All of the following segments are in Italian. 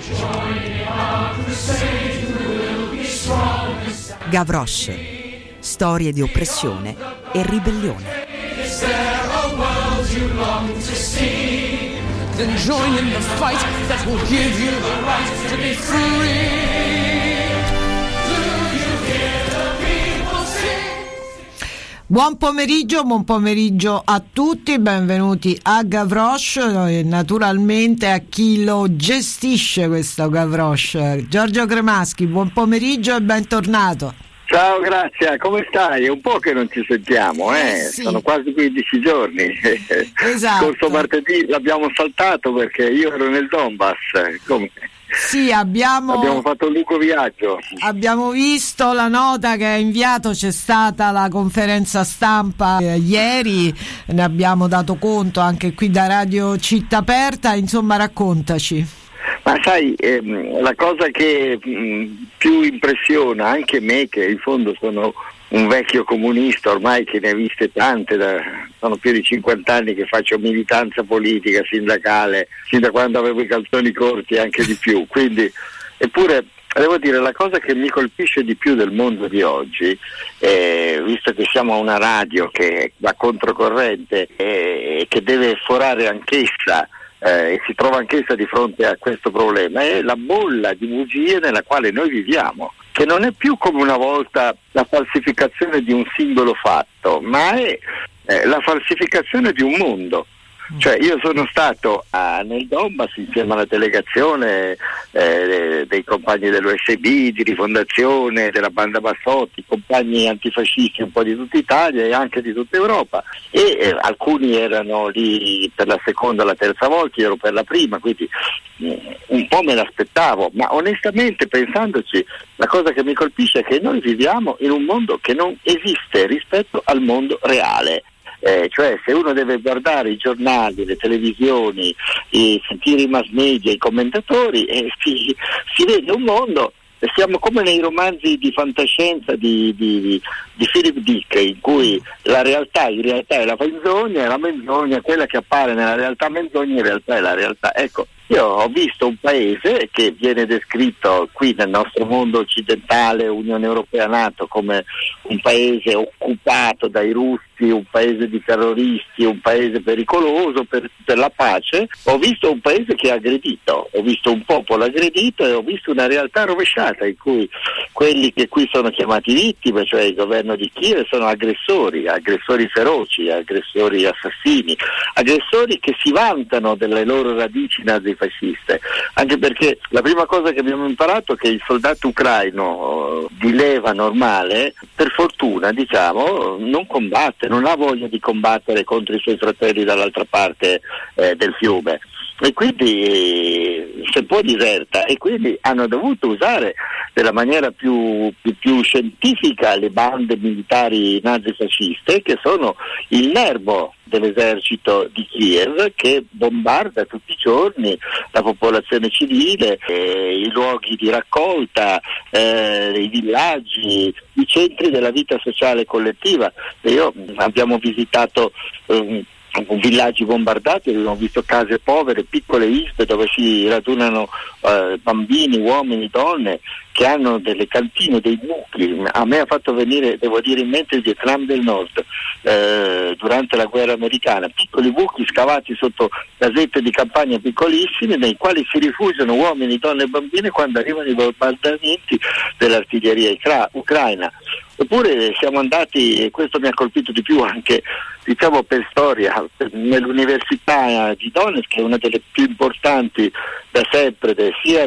Gavroche, storie di oppressione e ribellione. Buon pomeriggio a tutti, benvenuti a Gavroche, naturalmente a chi lo gestisce questo Gavroche. Giorgio Cremaschi, buon pomeriggio e bentornato. Ciao, grazie, come stai? È un po' che non ci sentiamo, Sì. Sono quasi 15 giorni. Esatto. Scorso martedì l'abbiamo saltato perché io ero nel Donbass. Come? Sì, abbiamo fatto un lungo viaggio. Abbiamo visto la nota che hai inviato, c'è stata la conferenza stampa ieri, ne abbiamo dato conto anche qui da Radio Città Aperta, insomma raccontaci. Ma sai, la cosa che più impressiona anche me, che in fondo sono un vecchio comunista ormai che ne ha viste tante, sono più di 50 anni che faccio militanza politica, sindacale, sin da quando avevo i calzoni corti e anche di più, quindi eppure devo dire la cosa che mi colpisce di più del mondo di oggi, visto che siamo una radio che va controcorrente e che deve forare anch'essa e si trova anch'essa di fronte a questo problema, è la bolla di bugie nella quale noi viviamo, che non è più come una volta la falsificazione di un singolo fatto, ma è la falsificazione di un mondo. Cioè io sono stato nel Donbass insieme alla delegazione dei compagni dell'USB, di Rifondazione, della banda Bassotti, compagni antifascisti un po' di tutta Italia e anche di tutta Europa, e alcuni erano lì per la seconda o la terza volta, io ero per la prima, quindi un po' me l'aspettavo, ma onestamente pensandoci la cosa che mi colpisce è che noi viviamo in un mondo che non esiste rispetto al mondo reale. Cioè se uno deve guardare i giornali, le televisioni, sentire i mass media, i commentatori, si vede un mondo, siamo come nei romanzi di fantascienza di Philip Dick, in cui la realtà in realtà è la menzogna, e la menzogna, quella che appare nella realtà menzogna, in realtà è la realtà. Ecco, io ho visto un paese che viene descritto qui nel nostro mondo occidentale, Unione Europea, NATO, come un paese occupato dai russi, un paese di terroristi, un paese pericoloso per la pace. Ho visto un paese che è aggredito, ho visto un popolo aggredito e ho visto una realtà rovesciata in cui quelli che qui sono chiamati vittime, cioè il governo di Kiev, sono aggressori feroci, aggressori assassini, aggressori che si vantano delle loro radici nazifasciste, anche perché la prima cosa che abbiamo imparato è che il soldato ucraino di leva normale, per fortuna diciamo, non combatte, non ha voglia di combattere contro i suoi fratelli dall'altra parte del fiume, e quindi se può diserta, e quindi hanno dovuto usare della maniera più scientifica le bande militari nazifasciste, che sono il nervo dell'esercito di Kiev, che bombarda tutti i giorni la popolazione civile, i luoghi di raccolta, i villaggi, i centri della vita sociale collettiva. Abbiamo visitato villaggi bombardati, abbiamo visto case povere, piccole isole dove si radunano bambini, uomini, donne, che hanno delle cantine, dei buchi. A me ha fatto venire, devo dire, in mente il Vietnam del Nord durante la guerra americana, piccoli buchi scavati sotto casette di campagna piccolissime, nei quali si rifugiano uomini, donne e bambini quando arrivano i bombardamenti dell'artiglieria ucraina. Eppure siamo andati, e questo mi ha colpito di più anche diciamo per storia, nell'università di Donetsk, che è una delle più importanti da sempre, sia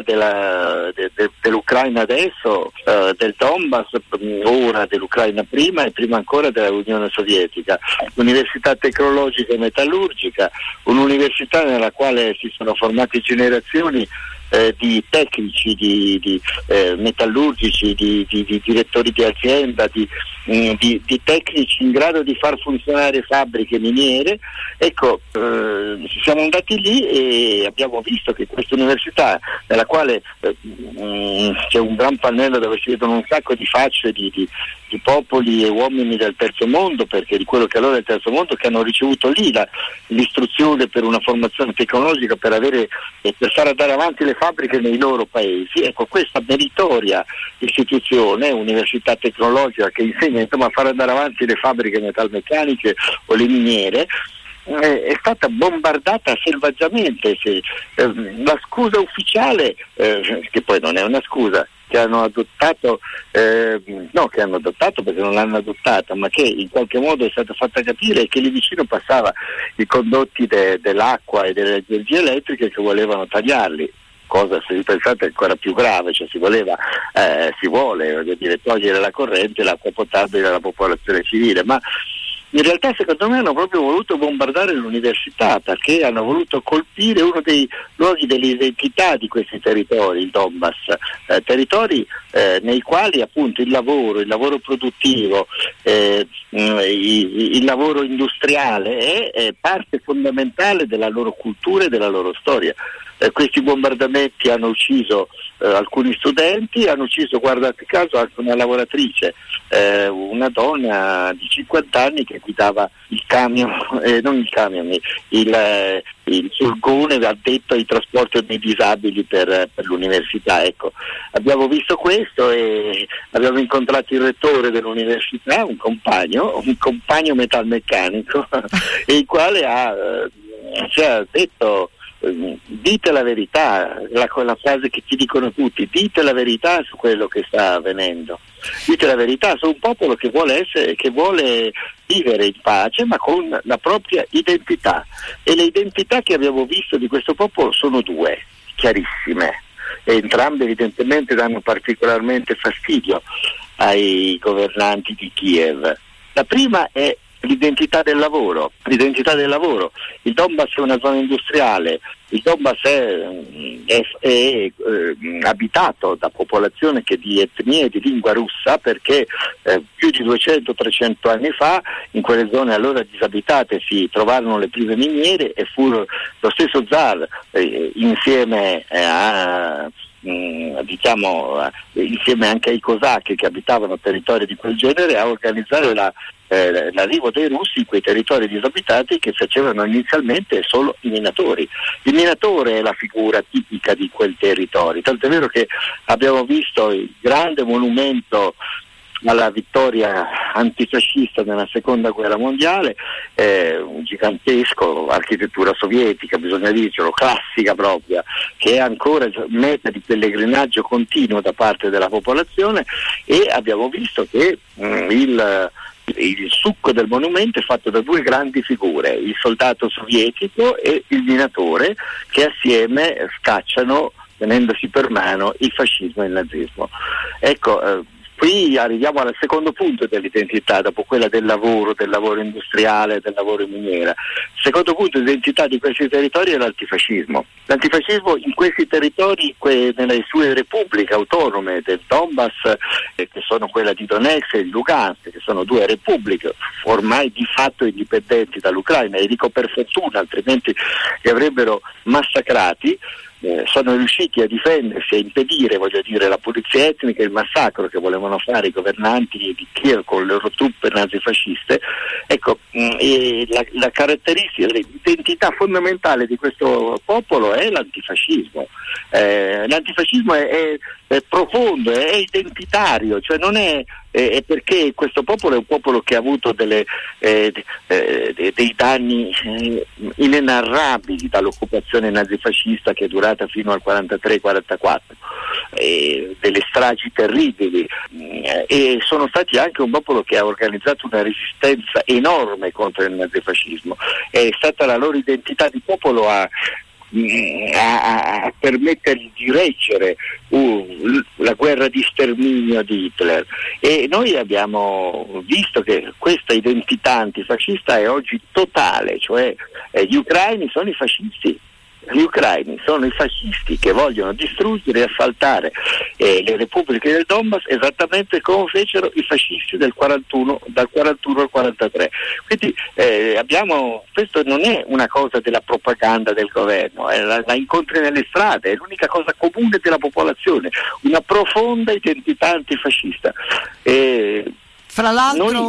dell'Ucraina adesso, del Donbass ora, dell'Ucraina prima e prima ancora dell'Unione Sovietica, l'università tecnologica e metallurgica, un'università nella quale si sono formate generazioni di tecnici, di metallurgici, di direttori di azienda, di di tecnici in grado di far funzionare fabbriche miniere. Ecco, siamo andati lì e abbiamo visto che questa università, nella quale c'è un gran pannello dove si vedono un sacco di facce di popoli e uomini del terzo mondo, perché di quello che allora è il terzo mondo, che hanno ricevuto lì l'istruzione per una formazione tecnologica per far andare avanti le fabbriche nei loro paesi. Ecco, questa meritoria istituzione, università tecnologica che insegna insomma a far andare avanti le fabbriche metalmeccaniche o le miniere, è stata bombardata selvaggiamente. La scusa ufficiale, che poi non è una scusa, che hanno adottato, perché non l'hanno adottata, ma che in qualche modo è stata fatta capire che lì vicino passava i condotti dell'acqua e delle energie elettriche che volevano tagliarli. Cosa, se vi pensate, è ancora più grave, cioè si vuole togliere la corrente e l'acqua potabile alla popolazione civile, ma in realtà secondo me hanno proprio voluto bombardare l'università, perché hanno voluto colpire uno dei luoghi dell'identità di questi territori, il Donbass, territori nei quali appunto il lavoro produttivo, il lavoro industriale è parte fondamentale della loro cultura e della loro storia. Questi bombardamenti hanno ucciso alcuni studenti, hanno ucciso, guardate caso, anche una lavoratrice, una donna di 50 anni che guidava il furgone addetto ai trasporti dei disabili per l'università. Ecco, abbiamo visto questo e abbiamo incontrato il rettore dell'università, un compagno metalmeccanico, il quale ha detto: dite la verità, quella frase che ti dicono tutti, dite la verità su quello che sta avvenendo, dite la verità su un popolo che vuole vivere in pace ma con la propria identità, e le identità che abbiamo visto di questo popolo sono due, chiarissime, e entrambe evidentemente danno particolarmente fastidio ai governanti di Kiev. La prima è l'identità del lavoro. Il Donbass è una zona industriale, il Donbass è abitato da popolazione che di etnia e di lingua russa, perché più di 200-300 anni fa in quelle zone allora disabitate si trovarono le prime miniere, e fu lo stesso zar insieme anche ai cosacchi che abitavano territori di quel genere a organizzare l'arrivo dei russi in quei territori disabitati, che facevano inizialmente solo i minatori. Il minatore è la figura tipica di quel territorio, tant'è vero che abbiamo visto il grande monumento alla vittoria antifascista nella seconda guerra mondiale, un gigantesco, architettura sovietica, bisogna dircelo, classica propria, che è ancora meta di pellegrinaggio continuo da parte della popolazione, e abbiamo visto che il succo del monumento è fatto da due grandi figure, il soldato sovietico e il minatore, che assieme scacciano, tenendosi per mano, il fascismo e il nazismo. Ecco, qui arriviamo al secondo punto dell'identità, dopo quella del lavoro industriale, del lavoro in miniera. Il secondo punto di identità di questi territori è l'antifascismo. L'antifascismo in questi territori, nelle sue repubbliche autonome del Donbass, che sono quella di Donetsk e di Lugansk, che sono due repubbliche ormai di fatto indipendenti dall'Ucraina, e dico per fortuna, altrimenti li avrebbero massacrati, sono riusciti a difendersi, a impedire, la pulizia etnica e il massacro che volevano fare i governanti di Kiev con le loro truppe nazifasciste. Ecco, la caratteristica, l'identità fondamentale di questo popolo è l'antifascismo. L'antifascismo è profondo, è identitario, cioè non è perché questo popolo è un popolo che ha avuto dei danni inenarrabili dall'occupazione nazifascista, che è durata fino al 43-44, delle stragi terribili, e sono stati anche un popolo che ha organizzato una resistenza enorme contro il nazifascismo. È stata la loro identità di popolo a permettergli di reggere la guerra di sterminio di Hitler, e noi abbiamo visto che questa identità antifascista è oggi totale, cioè gli ucraini sono i fascisti, gli ucraini sono i fascisti che vogliono distruggere e assaltare le repubbliche del Donbass, esattamente come fecero i fascisti dal 41 al 43. Quindi questo non è una cosa della propaganda del governo, la incontri nelle strade, è l'unica cosa comune della popolazione, una profonda identità antifascista. Fra l'altro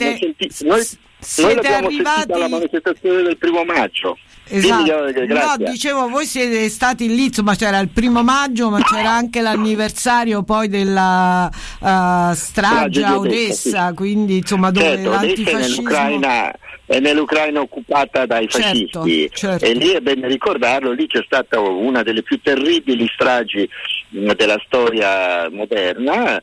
siete arrivati alla manifestazione del 1 maggio. Esatto. No, dicevo, voi siete stati lì, insomma, c'era il 1 maggio, ma c'era anche l'anniversario poi della strage a Odessa, sì. Quindi insomma dove l'antifascismo è nell'Ucraina occupata dai fascisti, certo. E lì è bene ricordarlo, lì c'è stata una delle più terribili stragi della storia moderna.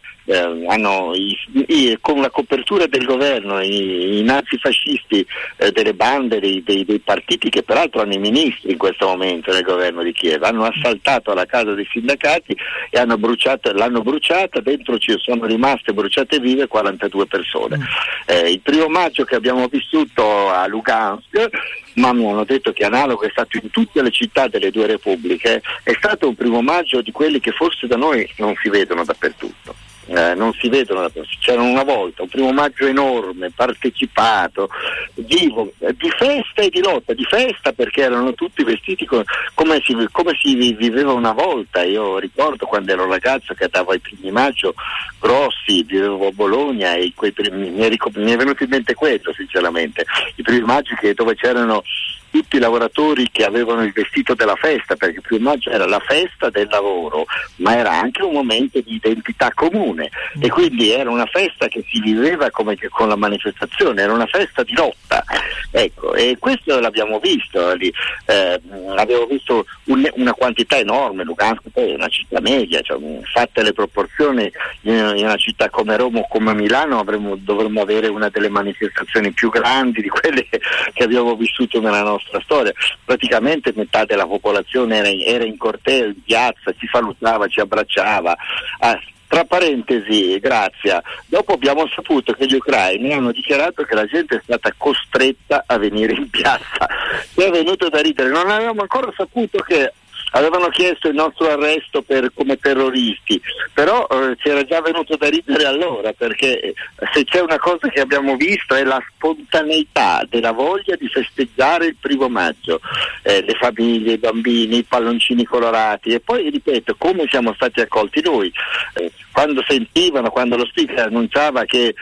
Con la copertura del governo i nazifascisti delle bande dei partiti che peraltro hanno i ministri in questo momento nel governo di Kiev hanno assaltato la casa dei sindacati e l'hanno bruciata, dentro ci sono rimaste bruciate vive 42 persone. Il 1 maggio che abbiamo vissuto a Lugansk, ma mi hanno detto che analogo è stato in tutte le città delle due repubbliche, è stato un 1 maggio di quelli che forse da noi non si vedono dappertutto. C'era una volta un 1 maggio enorme, partecipato, vivo, di festa e di lotta, di festa perché erano tutti vestiti come si viveva una volta. Io ricordo quando ero ragazzo che andavo ai 1 maggio grossi, vivevo a Bologna e mi è venuto in mente questo sinceramente, i 1 maggio dove c'erano tutti i lavoratori che avevano il vestito della festa, perché il 1 maggio era la festa del lavoro, ma era anche un momento di identità comune e quindi era una festa che si viveva come che con la manifestazione, era una festa di lotta, ecco, e questo l'abbiamo visto lì. Abbiamo visto una quantità enorme. Lugansk poi è una città media, cioè, fatte le proporzioni, in una città come Roma o come Milano dovremmo avere una delle manifestazioni più grandi di quelle che abbiamo vissuto nella nostra storia. Praticamente metà della popolazione era in corteo, in piazza, ci salutava, ci abbracciava. Tra parentesi, Grazia, dopo abbiamo saputo che gli ucraini hanno dichiarato che la gente è stata costretta a venire in piazza. È venuto da ridere, non avevamo ancora saputo che avevano chiesto il nostro arresto come terroristi, però ci era già venuto da ridere allora, perché se c'è una cosa che abbiamo visto è la spontaneità della voglia di festeggiare il 1 maggio, le famiglie, i bambini, i palloncini colorati, e poi ripeto come siamo stati accolti noi quando lo speaker annunciava che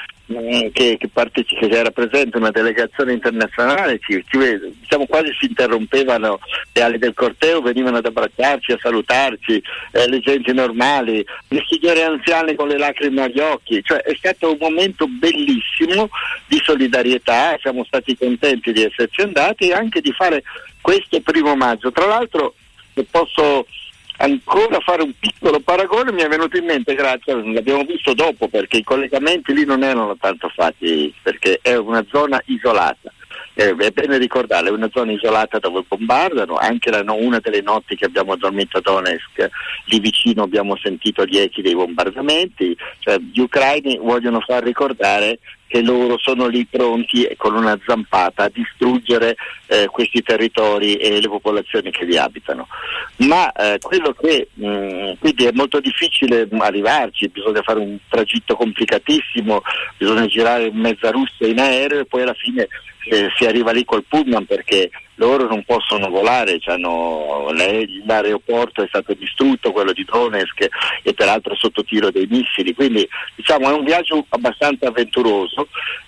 era presente una delegazione internazionale, diciamo quasi si interrompevano le ali del corteo, venivano ad abbracciarci, a salutarci, le gente normali, le signore anziane con le lacrime agli occhi, cioè è stato un momento bellissimo di solidarietà, siamo stati contenti di esserci andati e anche di fare questo 1 maggio. Tra l'altro, se posso ancora fare un piccolo paragone, mi è venuto in mente, grazie, l'abbiamo visto dopo perché i collegamenti lì non erano tanto fatti, perché è una zona isolata, è bene ricordarlo, è una zona isolata dove bombardano, anche una delle notti che abbiamo dormito a Donetsk, lì vicino abbiamo sentito gli echi dei bombardamenti, cioè gli ucraini vogliono far ricordare che loro sono lì pronti con una zampata a distruggere questi territori e le popolazioni che vi abitano. Ma quello che quindi è molto difficile arrivarci, bisogna fare un tragitto complicatissimo, bisogna girare in mezza Russia in aereo e poi alla fine si arriva lì col pullman perché loro non possono volare, l'aeroporto è stato distrutto, quello di Donetsk, e peraltro sotto tiro dei missili, quindi diciamo è un viaggio abbastanza avventuroso,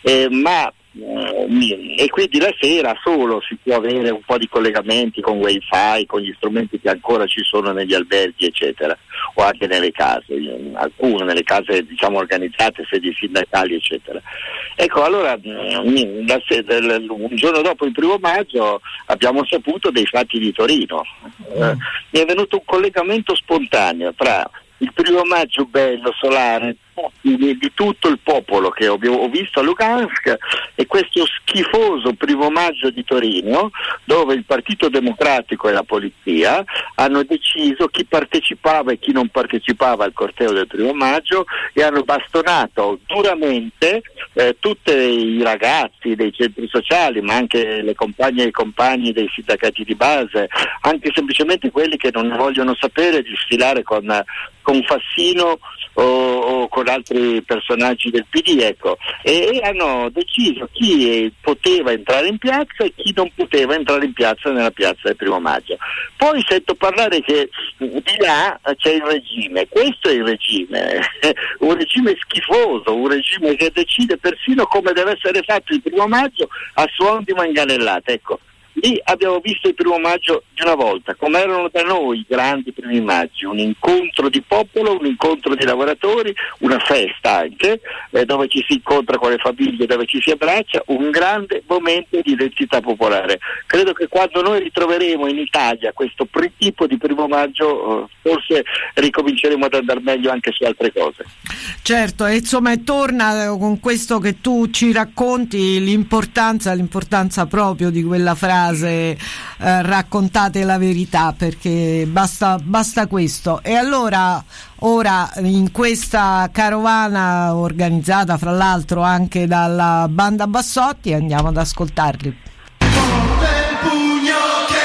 e quindi la sera solo si può avere un po' di collegamenti con wifi, con gli strumenti che ancora ci sono negli alberghi eccetera, o anche nelle case, alcune nelle case diciamo organizzate, sedi sindacali eccetera. Ecco, allora un giorno dopo il 1 maggio abbiamo saputo dei fatti di Torino. Mi è venuto un collegamento spontaneo tra il 1 maggio bello, solare, di tutto il popolo che ho visto a Lugansk è questo schifoso primo maggio di Torino, dove il Partito Democratico e la polizia hanno deciso chi partecipava e chi non partecipava al corteo del primo maggio e hanno bastonato duramente tutti i ragazzi dei centri sociali, ma anche le compagne e i compagni dei sindacati di base, anche semplicemente quelli che non vogliono sapere di sfilare con Fassino o con altri personaggi del PD, ecco, e hanno deciso chi poteva entrare in piazza e chi non poteva entrare in piazza nella piazza del primo maggio. Poi sento parlare che di là c'è il regime, questo è il regime, un regime schifoso, un regime che decide persino come deve essere fatto il primo maggio a suon di manganellate, ecco. Lì abbiamo visto il primo maggio di una volta, come erano da noi i grandi primi maggi, un incontro di popolo, un incontro di lavoratori, una festa anche, dove ci si incontra con le famiglie, dove ci si abbraccia, un grande momento di identità popolare. Credo che quando noi ritroveremo in Italia questo tipo di primo maggio, forse ricominceremo ad andare meglio anche su altre cose. Certo, e insomma torna con questo che tu ci racconti l'importanza proprio di quella frase, raccontate la verità, perché basta questo. E allora ora in questa carovana organizzata fra l'altro anche dalla banda Bassotti andiamo ad ascoltarli. Forte il pugno che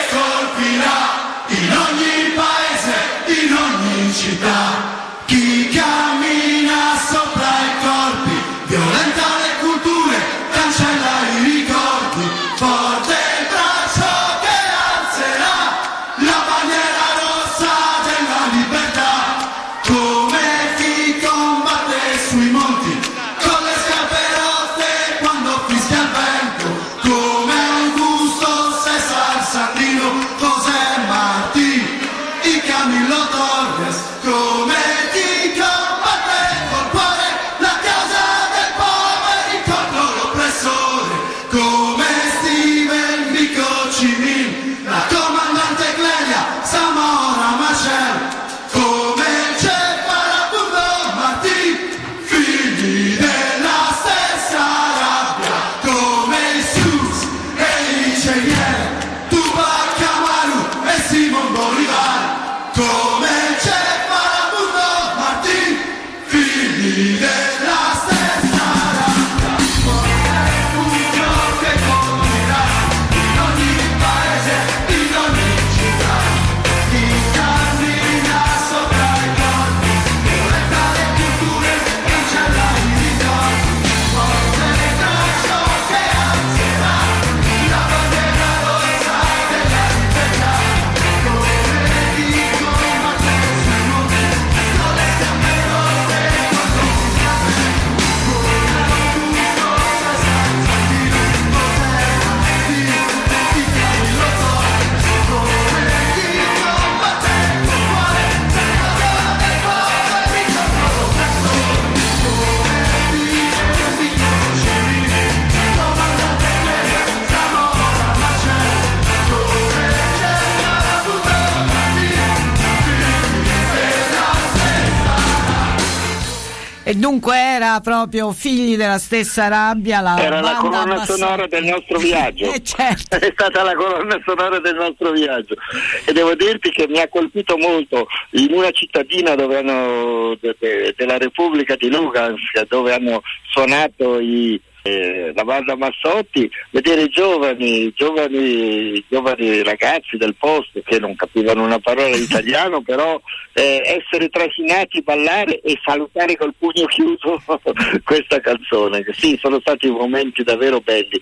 colpirà in ogni paese, in ogni città, chi cammina sopra i corpi, violenta le culture, cancella i ricordi, forte il braccio che alzerà la bandiera rossa della libertà, come chi combatte sui monti con le scarpe rotte quando fischia il vento, come Augusto Cesar Sandino, José Martí y Camilo Torres, come chi combatte col cuore la causa del povero contro l'oppressore, come Steven Biko Cimil, la comandante Clelia Zamora Machel, come Che Farabundo Martí, figli della stessa rabbia, come Sus e Cheyenne, Tupac Amaru e Simon Bolivar, come Che Farabundo Martí, figli della stessa rabbia, forte il pugno che colpirà in ogni paese, in ogni città, chi cammina sopra i corpi, violenta le culture, cancella i ricordi, forte il braccio che alzerà la bandiera rossa della libertà, come chi combatte sui monti con le scarpe rotte quando fischia il vento, come Augusto Cesar Sandino, José Martí y Camilo Torres, come chi combatte col cuore la causa del povero contro l'oppressore, come Steven Biko Cimil, la comandante Clelia Zamora Machel, come Che Farabundo Martí, figli della stessa. E dunque era proprio figli della stessa rabbia Era la banda colonna Bassotti. sonora del nostro viaggio. Certo. È stata la colonna sonora del nostro viaggio e devo dirti che mi ha colpito molto in una cittadina dove della Repubblica di Lugansk, dove hanno suonato la banda Bassotti, vedere giovani ragazzi del posto che non capivano una parola di italiano, però essere trascinati, ballare e salutare col pugno chiuso questa canzone. Sì, sono stati momenti davvero belli.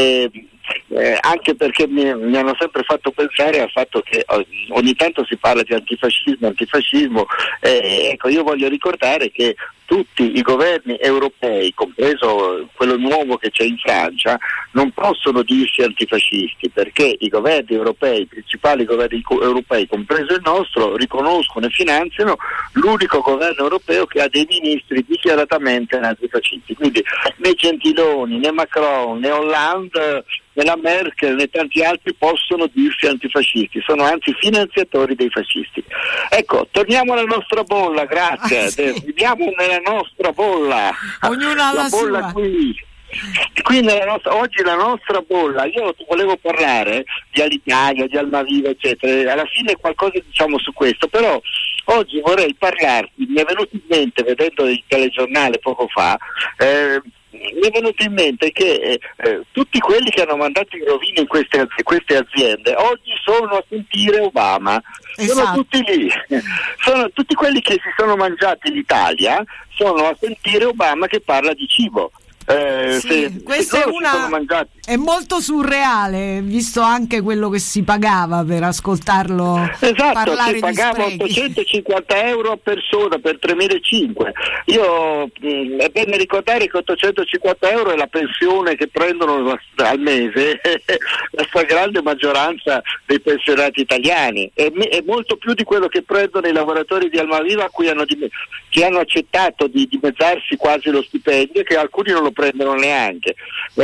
Anche perché mi hanno sempre fatto pensare al fatto che ogni tanto si parla di antifascismo, ecco, io voglio ricordare che tutti i governi europei, compreso quello nuovo che c'è in Francia, non possono dirsi antifascisti, perché i governi europei, i principali governi europei, compreso il nostro, riconoscono e finanziano l'unico governo europeo che ha dei ministri dichiaratamente nazifascisti, quindi né Gentiloni, né Macron, né Hollande, né la Merkel, né tanti altri possono dirsi antifascisti, sono anzi finanziatori dei fascisti. Ecco, torniamo alla nostra bolla, grazie, viviamo nella nostra bolla, ognuno ha la bolla sua. Qui oggi la nostra bolla, io volevo parlare di Alitalia, di Almaviva eccetera, alla fine qualcosa diciamo su questo, però oggi vorrei parlarti, mi è venuto in mente vedendo il telegiornale poco fa, mi è venuto in mente che tutti quelli che hanno mandato in rovina in queste aziende oggi sono a sentire Obama. Esatto. Sono tutti lì, sono tutti quelli che si sono mangiati l'Italia, sono a sentire Obama che parla di cibo. Questa è molto surreale, visto anche quello che si pagava per ascoltarlo. Esatto, parlare si pagava 850 euro a persona per 3.500. Io è bene ricordare che 850 euro è la pensione che prendono al mese la stragrande maggioranza dei pensionati italiani, è molto più di quello che prendono i lavoratori di Almaviva che hanno accettato di dimezzarsi quasi lo stipendio e che alcuni non lo prendono neanche.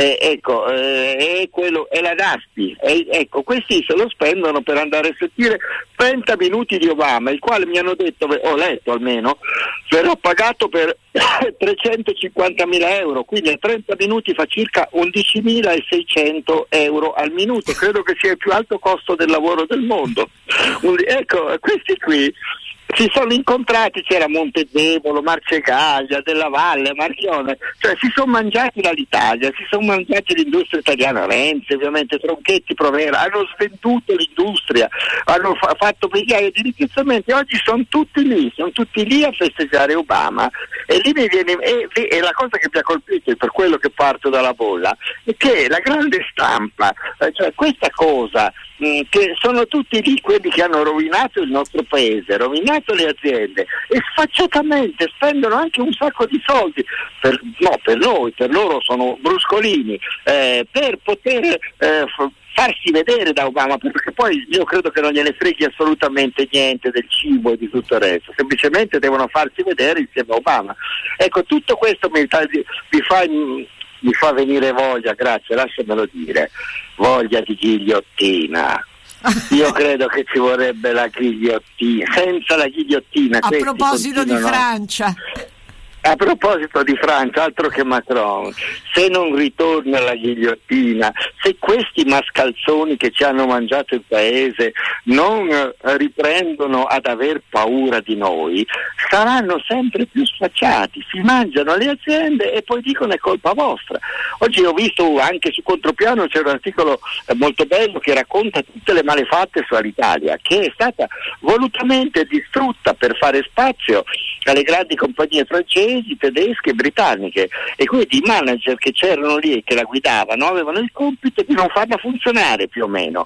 Quello è la Daspi. Ecco, questi se lo spendono per andare a sentire 30 minuti di Obama, il quale mi hanno detto, ho letto almeno, verrò pagato per 350.000 euro, quindi a 30 minuti fa circa 11.600 euro al minuto. Credo che sia il più alto costo del lavoro del mondo. Ecco, questi qui si sono incontrati, c'era Montezemolo, Marcegaglia, Della Valle, Marchione, cioè si sono mangiati l'Italia, si sono mangiati l'industria italiana, Renzi ovviamente, Tronchetti, Provera, hanno svenduto l'industria, hanno fatto migliaia di licenziamenti, oggi sono tutti lì a festeggiare Obama, e lì mi viene, e la cosa che mi ha colpito, per quello che parto dalla bolla, è che la grande stampa, cioè questa cosa, che sono tutti lì quelli che hanno rovinato il nostro paese, rovinato le aziende, e sfacciatamente spendono anche un sacco di soldi per loro sono bruscolini, per poter farsi vedere da Obama, perché poi io credo che non gliene freghi assolutamente niente del cibo e di tutto il resto, semplicemente devono farsi vedere insieme a Obama. Ecco, tutto questo mi fa venire voglia, grazie, lasciamelo dire, voglia di ghigliottina. Io credo che ci vorrebbe la ghigliottina, senza la ghigliottina. A proposito di Francia. A proposito di Francia, altro che Macron, se non ritorna la ghigliottina, se questi mascalzoni che ci hanno mangiato il paese non riprendono ad aver paura di noi, saranno sempre più sfacciati, si mangiano le aziende e poi dicono è colpa vostra. Oggi ho visto anche su Contropiano, c'è un articolo molto bello che racconta tutte le malefatte su Alitalia, che è stata volutamente distrutta per fare spazio alle grandi compagnie francesi, tedesche e britanniche, e quindi i manager che c'erano lì e che la guidavano avevano il compito di non farla funzionare più o meno,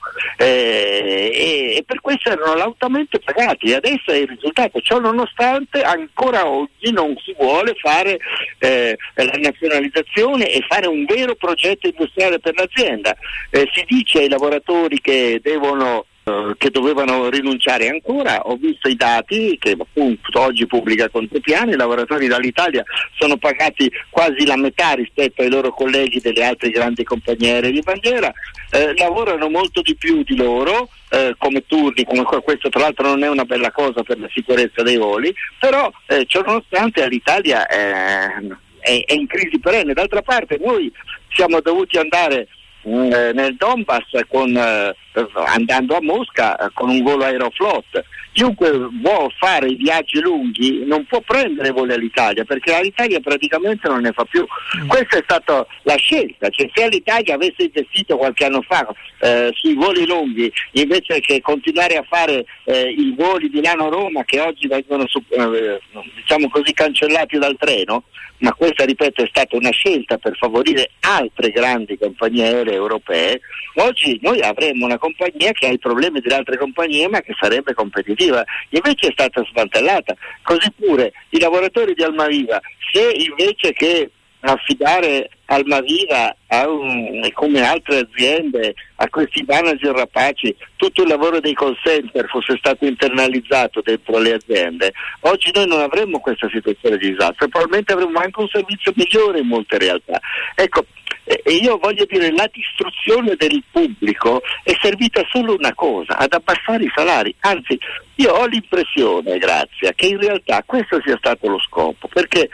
e per questo erano lautamente pagati, e adesso è il risultato. Ciò nonostante ancora oggi non si vuole fare la nazionalizzazione e fare un vero progetto industriale per l'azienda. Si dice ai lavoratori che dovevano rinunciare ancora. Ho visto i dati che appunto oggi pubblica Contropiano, i lavoratori dall'Italia sono pagati quasi la metà rispetto ai loro colleghi delle altre grandi compagnie aeree di bandiera, lavorano molto di più di loro come turni, come questo tra l'altro non è una bella cosa per la sicurezza dei voli, però ciò nonostante l'Italia è in crisi perenne. D'altra parte noi siamo dovuti andare nel Donbass andando a Mosca con un volo Aeroflot. Chiunque vuole fare i viaggi lunghi non può prendere voli all'Italia, perché l'Italia praticamente non ne fa più. Questa è stata la scelta, cioè se l'Italia avesse investito qualche anno fa sui voli lunghi invece che continuare a fare i voli Milano-Roma che oggi vengono diciamo così cancellati dal treno, ma questa, ripeto, è stata una scelta per favorire altre grandi compagnie aeree europee, oggi noi avremmo una compagnia che ha i problemi delle altre compagnie ma che sarebbe competitiva, invece è stata smantellata. Così pure i lavoratori di Almaviva, se invece che affidare Almaviva, come altre aziende, a questi manager rapaci, tutto il lavoro dei call center fosse stato internalizzato dentro le aziende, oggi noi non avremmo questa situazione di disastro, probabilmente avremmo anche un servizio migliore in molte realtà. Ecco, e io voglio dire, la distruzione del pubblico è servita solo una cosa, ad abbassare i salari. Anzi, io ho l'impressione, Grazia, che in realtà questo sia stato lo scopo, perché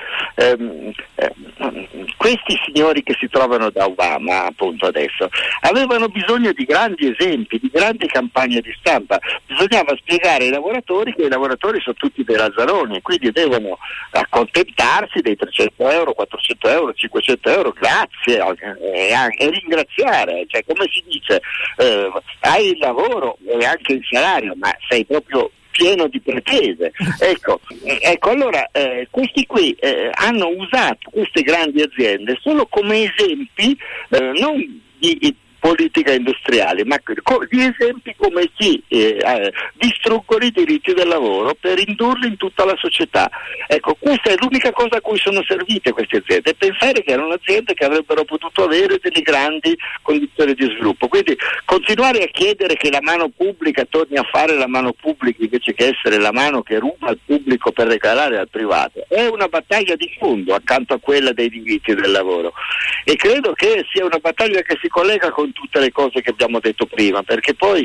questi signori che si trovano da Obama, appunto adesso, avevano bisogno di grandi esempi, di grandi campagne di stampa. Bisognava spiegare ai lavoratori che i lavoratori sono tutti dei lazzaroni, quindi devono accontentarsi dei 300 euro, 400 euro, 500 euro, grazie, e ringraziare, cioè come si dice, hai il lavoro e anche il salario, ma sei proprio pieno di pretese. Ecco, allora questi qui hanno usato queste grandi aziende solo come esempi, non di politica industriale, ma di esempi come chi distruggono i diritti del lavoro per indurli in tutta la società. Ecco, questa è l'unica cosa a cui sono servite queste aziende, pensare che erano aziende che avrebbero potuto avere delle grandi condizioni di sviluppo. Quindi continuare a chiedere che la mano pubblica torni a fare la mano pubblica invece che essere la mano che ruba al pubblico per regalare al privato è una battaglia di fondo accanto a quella dei diritti del lavoro, e credo che sia una battaglia che si collega con tutte le cose che abbiamo detto prima, perché poi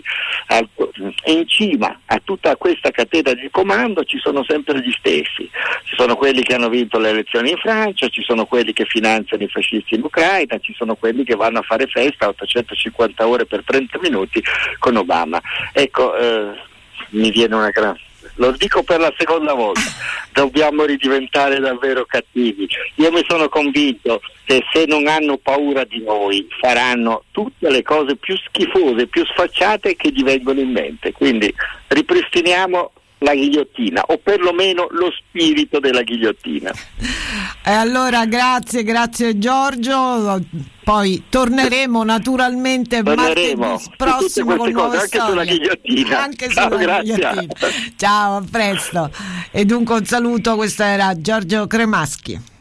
in cima a tutta questa catena di comando ci sono sempre gli stessi. Ci sono quelli che hanno vinto le elezioni in Francia, ci sono quelli che finanziano i fascisti in Ucraina, ci sono quelli che vanno a fare festa a 850 ore per 30 minuti con Obama. Ecco, mi viene una gran... Lo dico per la seconda volta, dobbiamo ridiventare davvero cattivi. Io mi sono convinto che se non hanno paura di noi faranno tutte le cose più schifose, più sfacciate che gli vengono in mente. Quindi ripristiniamo la ghigliottina, o perlomeno lo spirito della ghigliottina. E allora grazie Giorgio, poi torneremo naturalmente martedì prossimo con nuove anche storie. Sulla ghigliottina. Anche Ciao, sulla grazie. ghigliottina. Ciao, a presto. E dunque un saluto, questo era Giorgio Cremaschi.